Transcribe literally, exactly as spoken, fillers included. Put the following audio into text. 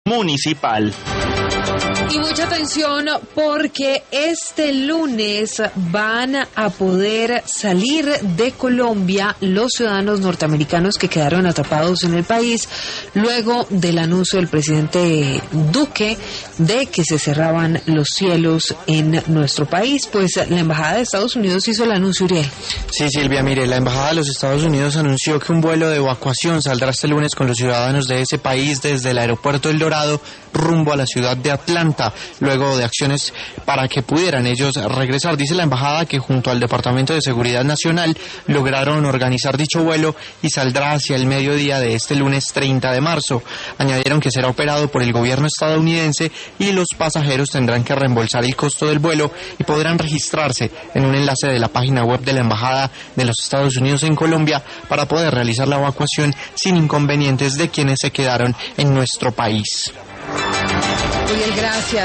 municipal. Y mucha atención porque este lunes van a poder salir de Colombia los ciudadanos norteamericanos que quedaron atrapados en el país luego del anuncio del presidente Duque de que se cerraban los cielos en nuestro país. Pues la Embajada de Estados Unidos hizo el anuncio, Uriel. Sí, Silvia, mire, la Embajada de los Estados Unidos anunció que un vuelo de evacuación saldrá este lunes con los ciudadanos de ese país desde el aeropuerto El Dorado rumbo a la ciudad de Atlanta, luego de acciones para que pudieran ellos regresar. Dice la embajada que junto al Departamento de Seguridad Nacional lograron organizar dicho vuelo y saldrá hacia el mediodía de este lunes treinta de marzo. Añadieron que será operado por el gobierno estadounidense y los pasajeros tendrán que reembolsar el costo del vuelo y podrán registrarse en un enlace de la página web de la Embajada de los Estados Unidos en Colombia para poder realizar la evacuación sin inconvenientes de quienes se quedaron en nuestro país. Uriel, gracias.